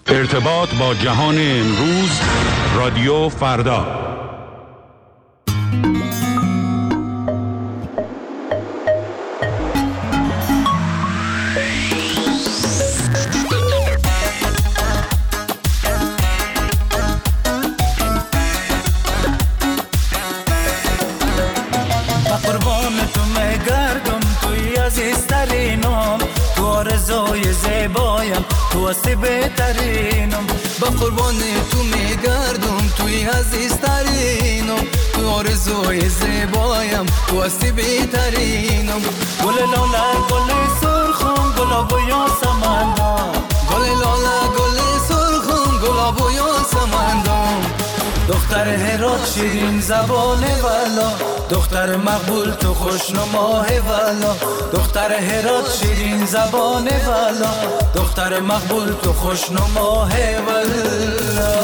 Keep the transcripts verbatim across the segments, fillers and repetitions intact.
ارتباط با جهان امروز، رادیو فردا. تو هستی بهترینم، با قربان تو میگردم، توی عزیزترینم، تو آرزوی زیبایم، تو هستی بهترینم. گل لاله گل سرخم، گلاب و یاسمندم، گل لاله گل سرخم، گلاب و یاسمندم. دختر هرات شیرین زبان والا، دختر مقبول تو خوشنماه والا، دختر هرات شیرین زبان والا، دختر مقبول تو خوشنماه والا.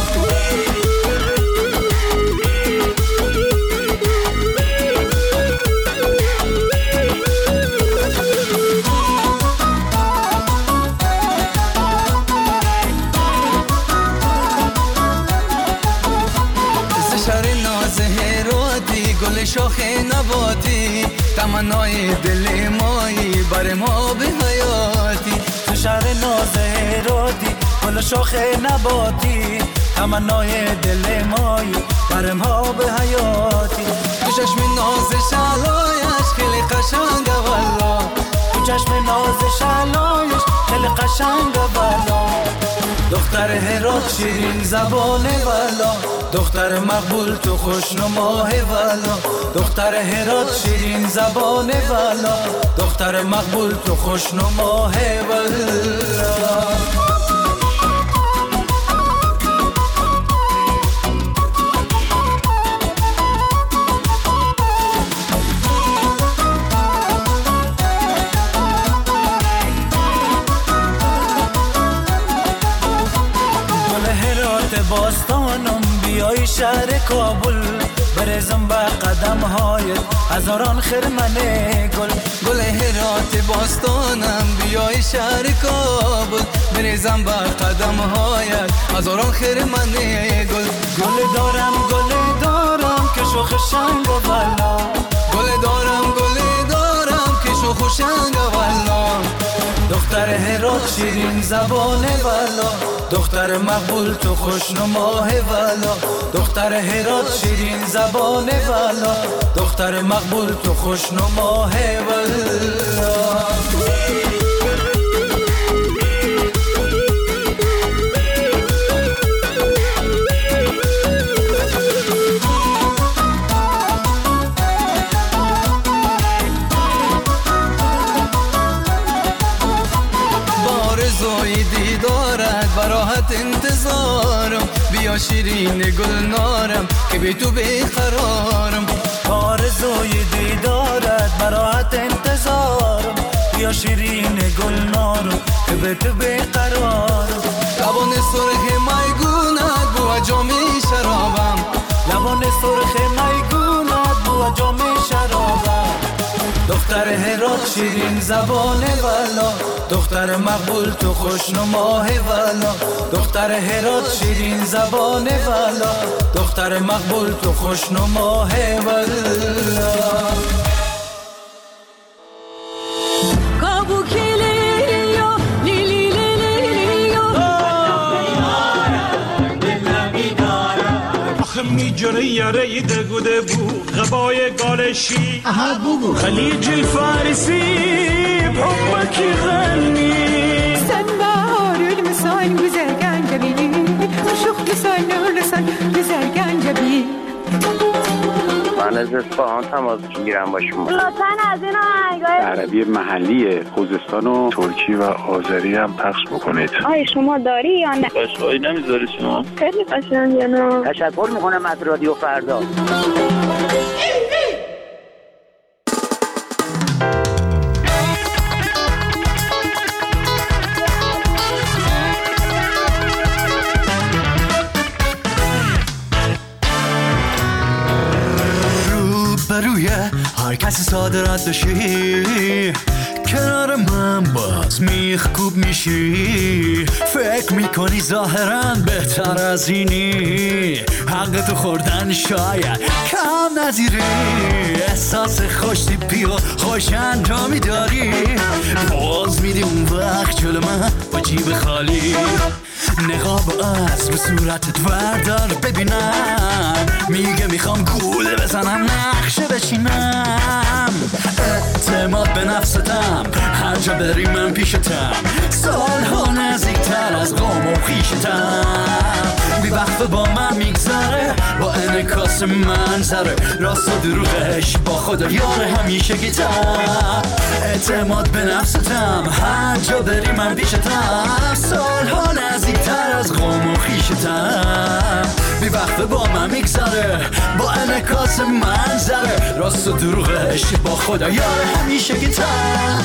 گل شاخ نباتی، تمنای دل مایی، بر ما به حیاتی. تو شهر ناز هراتی، گل شاخ نباتی، تمنای دل مایی، بر ما به حیاتی. تو چشم ناز شلایش خیلی قشنگه والا، تو چشم ناز شلایش خیلی قشنگه والا. دختر هرات شیرین زبان والا، دختر مقبول تو خوشنماه والا، دختر هرات شیرین زبان والا، دختر مقبول تو خوشنماه والا. باستانم بیای شهر کابل، برزم به قدم هایت هزاران خرمن گل. گل هرات باستانم بیای شهر کابل، برزم به قدم هایت هزاران خرمن گل. گل دارم گل دارم که شوخ شنگ والا، گل دارم گل دارم که شوخ شنگ والا. دختر هرات شیرین زبان والا، دختر مقبول تو خوشنماه والا، دختر هرات شیرین زبان والا، دختر مقبول تو خوشنماه والا. دیدارت براحت انتظارم، بیا شیرین گلنارم که بی تو بیقرارم. آرزوی دیدارت براحت انتظارم، بیا شیرین گلنارم که بی تو بیقرارم. لبان سرخ میگونت بو جام شرابم، لبان سرخ میگونت بو جام شرابم. دختر هرات شیرین زبان والا، دختر مقبول تو خوشنماه والا، دختر هرات شیرین زبان والا، دختر مقبول تو خوشنماه والا. میجره یاره دگوده بو غبای گالشی خلیج الفارسی بحبك يغني سنبار المسان وزرقان جبين وشوخ لسان ولسان وزرقان جبين. من از اصفهان تماس میگیرم با شما. لطفاً از این آهنگای عربی محلی خوزستان و ترکی و آذری هم پخش بکنید. آیا شما داری یا نه؟ قشقایی نمیذاری شما؟ خیلی قشنگه نه؟ تشکر میکنم از رادیو فردا. روی هر کسی صادرات بشی، کنار من باز میخکوب میشی، فکر میکنی ظاهرا بهتر از اینی، حق تو خوردن شاید کم نظیری، احساس خوشتیپی و خوش انجامی داری، باز میدی اون وقت جلو من با جیب خالی، نقاب از رو صورتت وردار ببینم، میگه میخوام گوله بزنم نقشه بچینم، اعتماد به نفستم هر جا بری من پیشتم، سالها نزدیکتر از قوم و خویشتم، بی وقت با من میگذره با انعکاس منظره، راست و دروغش با خدا یار همیشه گیتم، اعتماد به نفستم هر جا بری من پیشتم، سالها نزدیکتر از قوم و خویشتم، بی وقت با من میگذره با انعکاس منظره، راست و دروغش با خدا یار همیشه گیتم.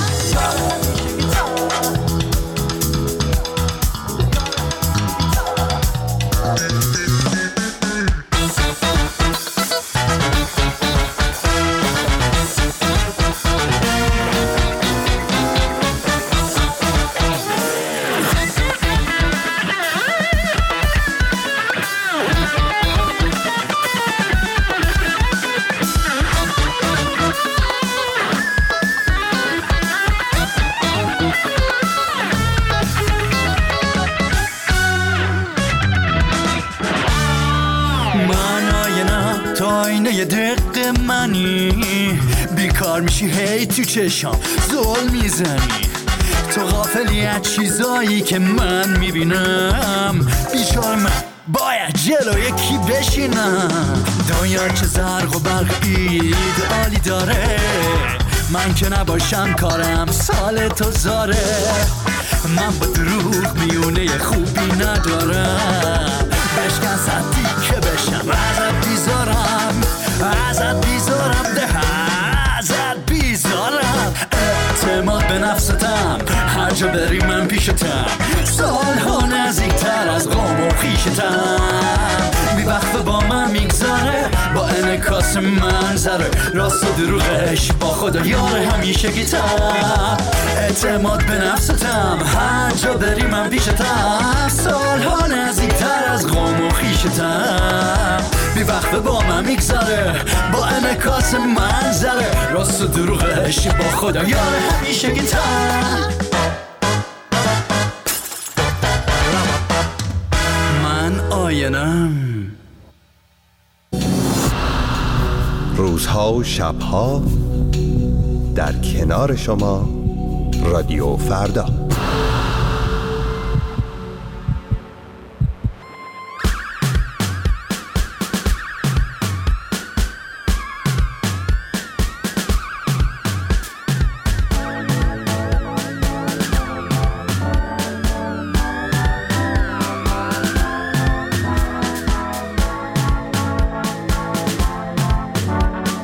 یه دقیقه منی بیکار میشی هی تو چشام زل میزنی، تو غافلی از چیزایی که من میبینم، بیچار من باید جلو یکی بشینم، دنیا چه زرق و برق ایدئالی داره، من که نباشم کارم سال تو زاره، من با دروغ میونه خوبی ندارم، بشکن صدی که بشم ازت بیزارم، ازت بیزارم ده ازت بیزارم، اعتماد به نفستم هر جا بری من پیشتم، سالها نزدیکتر از قوم و خویشتم، بی وقت با من میگذره با انعکاس منظره، راست و دروغش با خدا یار همیشه گیتم، اعتماد به نفستم هر جا بری من پیشتم، سالها نزدیکتر از قوم و خویشتم، بی وقت با من میگذره با انعکاس منظره، راست و دروغش با خدا یار همیشه گیتم. من آینم روزها و شبها در کنار شما، رادیو فردا.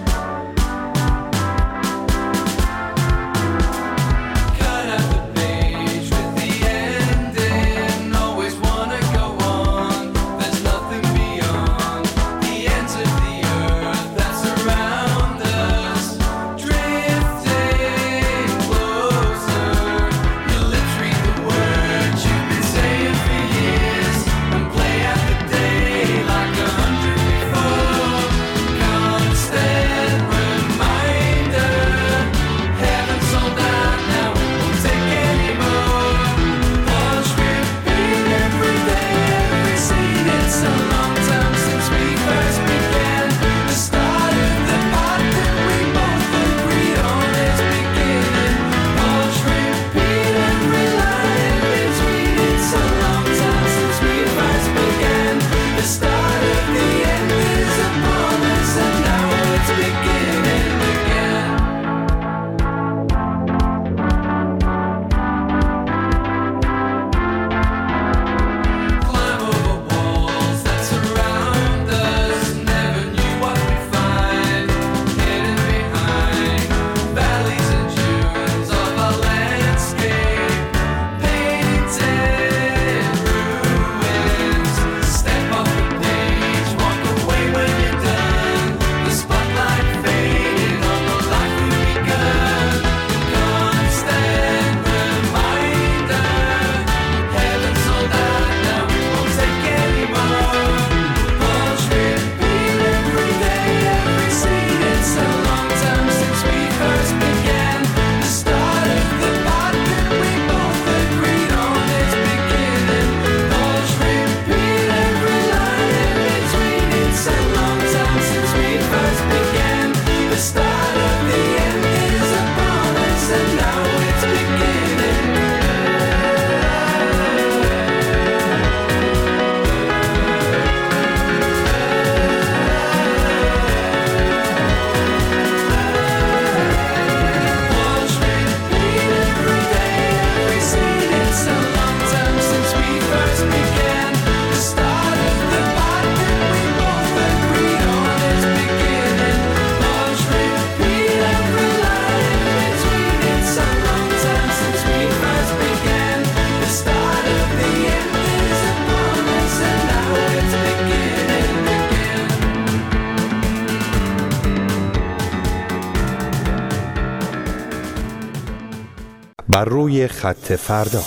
Cut out the pain. بر روی خط فردا.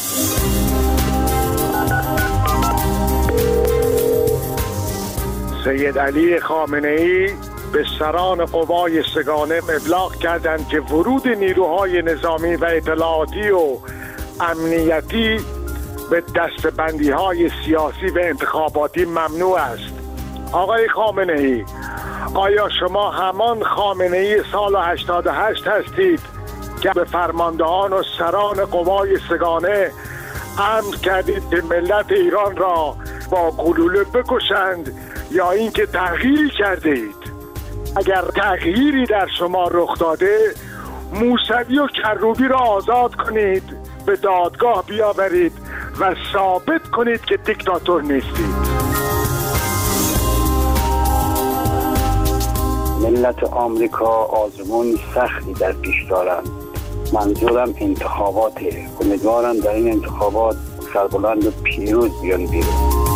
سید علی خامنه‌ای به سران قوای سگانه ابلاغ کردند که ورود نیروهای نظامی و اطلاعاتی و امنیتی به دستبندی‌های سیاسی و انتخاباتی ممنوع است. آقای خامنه‌ای، آیا شما همان خامنه‌ای سال هشتاد و هشت هستید که به فرماندهان و سران قوای سگانه امر کردید که ملت ایران را با گلوله بکشند، یا اینکه تغییری کرده اید؟ اگر تغییری در شما رخ داده، موسوی و کروبی را آزاد کنید، به دادگاه بیاورید و ثابت کنید که دیکتاتور نیستید. ملت آمریکا آزمون سختی در پیش دارند. منظورم انتخاباته. امیدوارم در این انتخابات سربلند و پیروز بیان بیرون.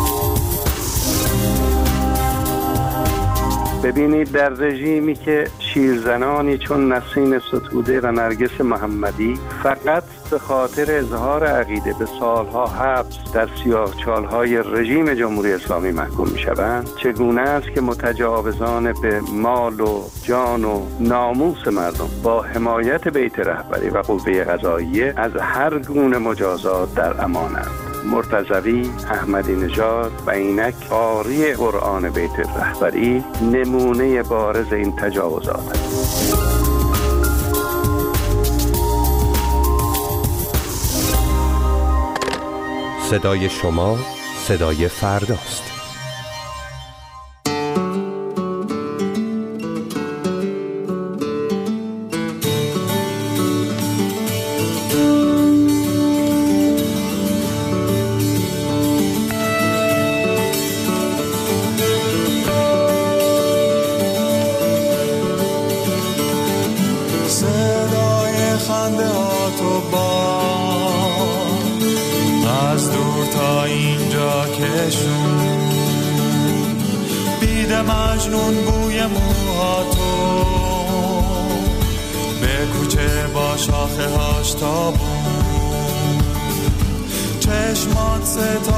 ببینید، در رژیمی که شیرزنانی چون نسرین ستوده و نرگس محمدی فقط به خاطر اظهار عقیده به سالها حبس در سیاهچالهای رژیم جمهوری اسلامی محکوم می‌شوند، چگونه است که متجاوزان به مال و جان و ناموس مردم با حمایت بیت رهبری و قوه قضاییه از هر گونه مجازات در امانند؟ مرتضوی، احمدی نژاد و اینک قاری قرآن بیت رهبری نمونه بارز این تجاوزات است. صدای شما صدای فرداست. مجنون بوی موهاتو به کوچه با شاخه هاش تابون، چشمات ستا